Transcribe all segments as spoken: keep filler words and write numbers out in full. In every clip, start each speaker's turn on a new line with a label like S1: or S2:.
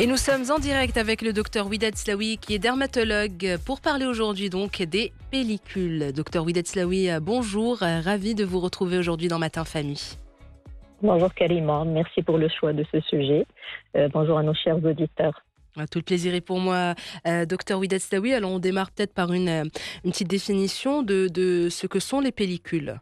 S1: Et nous sommes en direct avec le docteur Widad Slaoui qui est dermatologue pour parler aujourd'hui donc des pellicules. Docteur Widad Slaoui, bonjour, ravi de vous retrouver aujourd'hui dans Matin Famille.
S2: Bonjour Karima, merci pour le choix de ce sujet. Euh, bonjour à nos chers auditeurs.
S1: Tout le plaisir est pour moi, euh, docteur Widad Slaoui. Alors on démarre peut-être par une, une petite définition de, de ce que sont les pellicules.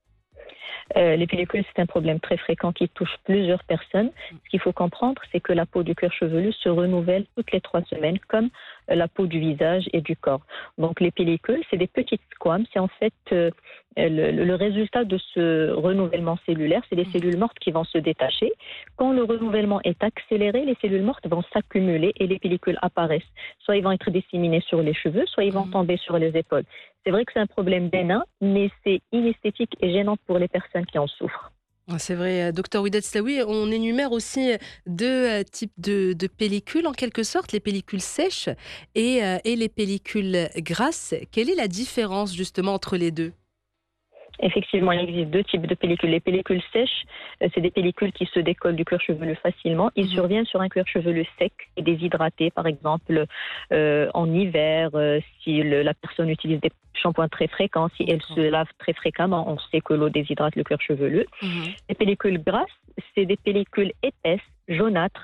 S2: Euh, les pellicules, c'est un problème très fréquent qui touche plusieurs personnes. Ce qu'il faut comprendre, c'est que la peau du cuir chevelu se renouvelle toutes les trois semaines, comme euh, la peau du visage et du corps. Donc les pellicules, c'est des petites squames. C'est en fait euh, le, le résultat de ce renouvellement cellulaire. C'est les cellules mortes qui vont se détacher. Quand le renouvellement est accéléré, les cellules mortes vont s'accumuler et les pellicules apparaissent. Soit ils vont être disséminés sur les cheveux, soit ils vont tomber sur les épaules. C'est vrai que c'est un problème bénin, mais c'est inesthétique et gênant pour les personnes qui en souffrent.
S1: C'est vrai, docteur Widad Slaoui, on énumère aussi deux types de, de pellicules en quelque sorte, les pellicules sèches et, et les pellicules grasses. Quelle est la différence justement entre les deux ?
S2: Effectivement, il existe deux types de pellicules. Les pellicules sèches, c'est des pellicules qui se décollent du cuir chevelu facilement. Ils mmh. surviennent sur un cuir chevelu sec et déshydraté, par exemple euh, en hiver, euh, si le, la personne utilise des shampoings très fréquents, si elle se lave très fréquemment, on sait que l'eau déshydrate le cuir chevelu. Mmh. Les pellicules grasses, c'est des pellicules épaisses, jaunâtres,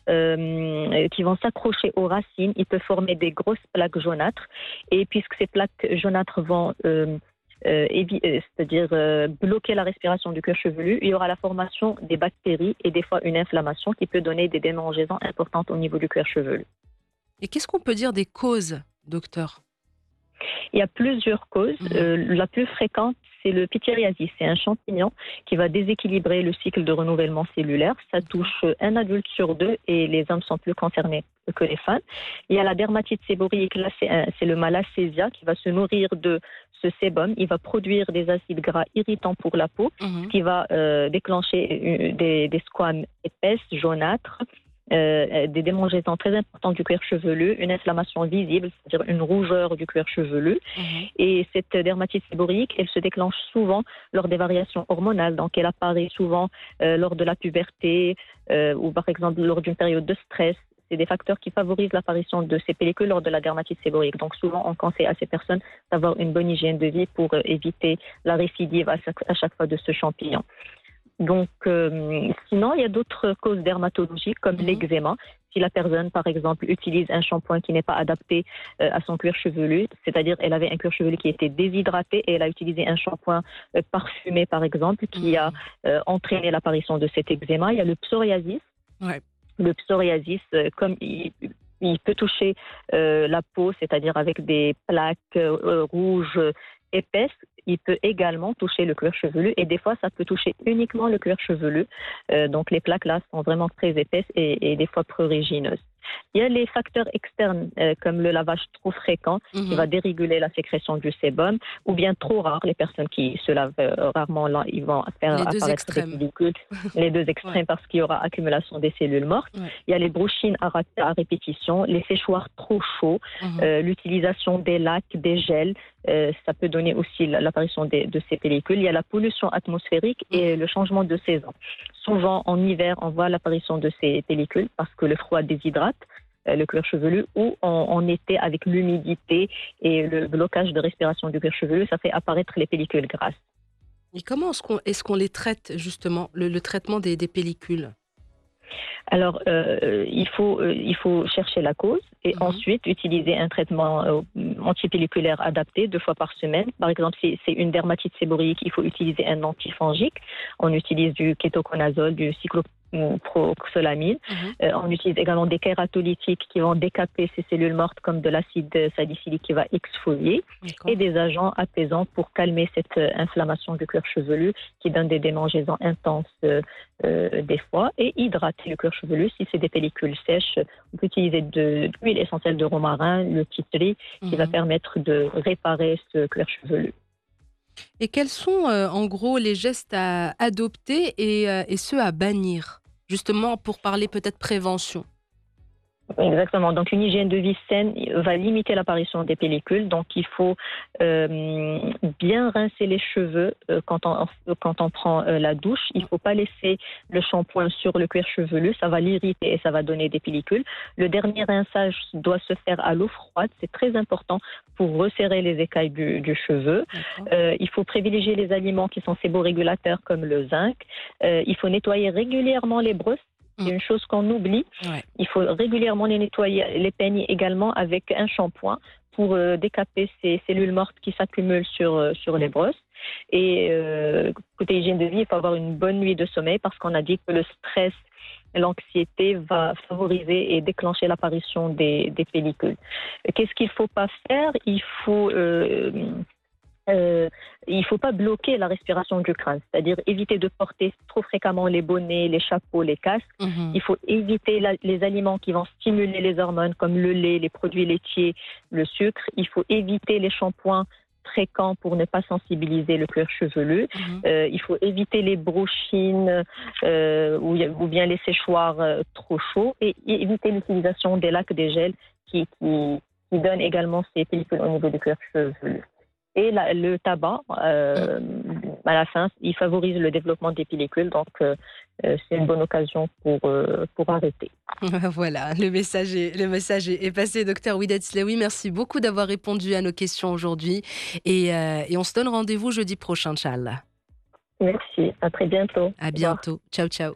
S2: Euh, qui vont s'accrocher aux racines. Ils peuvent former des grosses plaques jaunâtres. Et puisque ces plaques jaunâtres vont euh, Euh, évi- euh, c'est-à-dire euh, bloquer la respiration du cuir chevelu, il y aura la formation des bactéries et des fois une inflammation qui peut donner des démangeaisons importantes au niveau du cuir chevelu.
S1: Et qu'est-ce qu'on peut dire des causes, docteur ?
S2: Il y a plusieurs causes. Mmh. Euh, la plus fréquente, c'est le pityriasis. C'est un champignon qui va déséquilibrer le cycle de renouvellement cellulaire. Ça touche un adulte sur deux et les hommes sont plus concernés que les femmes. Il y a la dermatite séborique. Là, c'est, un, c'est le malassezia qui va se nourrir de ce sébum. Il va produire des acides gras irritants pour la peau, mmh. ce qui va euh, déclencher des, des squames épaisses, jaunâtres. Euh, des démangeaisons très importantes du cuir chevelu, une inflammation visible, c'est-à-dire une rougeur du cuir chevelu. Mmh. Et cette dermatite séborique, elle se déclenche souvent lors des variations hormonales. Donc, elle apparaît souvent euh, lors de la puberté euh, ou par exemple lors d'une période de stress. C'est des facteurs qui favorisent l'apparition de ces pellicules lors de la dermatite séborique. Donc, souvent, on conseille à ces personnes d'avoir une bonne hygiène de vie pour euh, éviter la récidive à chaque, à chaque fois de ce champignon. Donc, euh, sinon, il y a d'autres causes dermatologiques comme mmh. l'eczéma. Si la personne, par exemple, utilise un shampoing qui n'est pas adapté euh, à son cuir chevelu, c'est-à-dire elle avait un cuir chevelu qui était déshydraté et elle a utilisé un shampoing euh, parfumé, par exemple, qui mmh. a euh, entraîné l'apparition de cet eczéma. Il y a le psoriasis. Ouais. Le psoriasis, euh, comme il, il peut toucher euh, la peau, c'est-à-dire avec des plaques euh, rouges épaisses, il peut également toucher le cuir chevelu et des fois ça peut toucher uniquement le cuir chevelu. Euh, donc les plaques là sont vraiment très épaisses et, et des fois prurigineuses. Il y a les facteurs externes euh, comme le lavage trop fréquent mmh. qui va déréguler la sécrétion du sébum ou bien trop rare, les personnes qui se lavent euh, rarement là, ils vont faire
S1: les
S2: apparaître des pellicules, les deux extrêmes ouais. parce qu'il y aura accumulation des cellules mortes. Ouais. Il y a les brouchines à, à répétition, les séchoirs trop chauds, mmh. euh, l'utilisation des lacs, des gels, euh, ça peut donner aussi l'apparition des, de ces pellicules. Il y a la pollution atmosphérique mmh. et le changement de saison. Souvent, en hiver, on voit l'apparition de ces pellicules parce que le froid déshydrate euh, le cuir chevelu ou en, en été, avec l'humidité et le blocage de respiration du cuir chevelu, ça fait apparaître les pellicules grasses.
S1: Et comment est-ce qu'on, est-ce qu'on les traite, justement, le, le traitement des, des pellicules ?
S2: Alors, euh, il, faut, euh, il faut chercher la cause et mmh. ensuite utiliser un traitement euh, antipelliculaire adapté deux fois par semaine. Par exemple, si c'est une dermatite séborique, il faut utiliser un antifongique. On utilise du kétoconazole, du cycloproxolamine. Mmh. Euh, on utilise également des kératolytiques qui vont décaper ces cellules mortes comme de l'acide salicylique qui va exfolier. D'accord. Et des agents apaisants pour calmer cette inflammation du cuir chevelu qui donne des démangeaisons intenses euh, euh, des fois et hydrater le cuir chevelu. Si c'est des pellicules sèches, on peut utiliser de, de l'huile essentielle de romarin, le titri, mmh. qui va permettre de réparer ce cuir chevelu.
S1: Et quels sont euh, en gros les gestes à adopter et, euh, et ceux à bannir, justement pour parler peut-être prévention ?
S2: Exactement. Donc, une hygiène de vie saine va limiter l'apparition des pellicules. Donc, il faut euh, bien rincer les cheveux euh, quand, on, quand on prend euh, la douche. Il ne faut pas laisser le shampoing sur le cuir chevelu. Ça va l'irriter et ça va donner des pellicules. Le dernier rinçage doit se faire à l'eau froide. C'est très important pour resserrer les écailles du, du cheveu. Euh, il faut privilégier les aliments qui sont séborégulateurs comme le zinc. Euh, il faut nettoyer régulièrement les brosses. C'est une chose qu'on oublie. Ouais. Il faut régulièrement les nettoyer, les peigner également avec un shampoing pour euh, décaper ces cellules mortes qui s'accumulent sur, euh, sur les brosses. Et euh, côté hygiène de vie, il faut avoir une bonne nuit de sommeil parce qu'on a dit que le stress, l'anxiété va favoriser et déclencher l'apparition des, des pellicules. Qu'est-ce qu'il ne faut pas faire? Il faut... Euh, Euh, il ne faut pas bloquer la respiration du crâne, c'est-à-dire éviter de porter trop fréquemment les bonnets, les chapeaux, les casques. Mmh. Il faut éviter la, les aliments qui vont stimuler les hormones comme le lait, les produits laitiers, le sucre. Il faut éviter les shampoings fréquents pour ne pas sensibiliser le cuir chevelu. Mmh. Euh, il faut éviter les brochines euh, ou, ou bien les séchoirs euh, trop chauds et, et éviter l'utilisation des lacs, des gels qui, qui, qui donnent également ces pellicules au niveau du cuir chevelu. Et la, le tabac, euh, à la fin, il favorise le développement des pellicules, donc euh, c'est une bonne occasion pour, euh, pour arrêter.
S1: Voilà, le message est, le message est passé. Docteur Ouidat Slaoui, merci beaucoup d'avoir répondu à nos questions aujourd'hui. Et, euh, et on se donne rendez-vous jeudi prochain, Inch'Allah.
S2: Merci, à très bientôt.
S1: À bientôt. Ciao, ciao.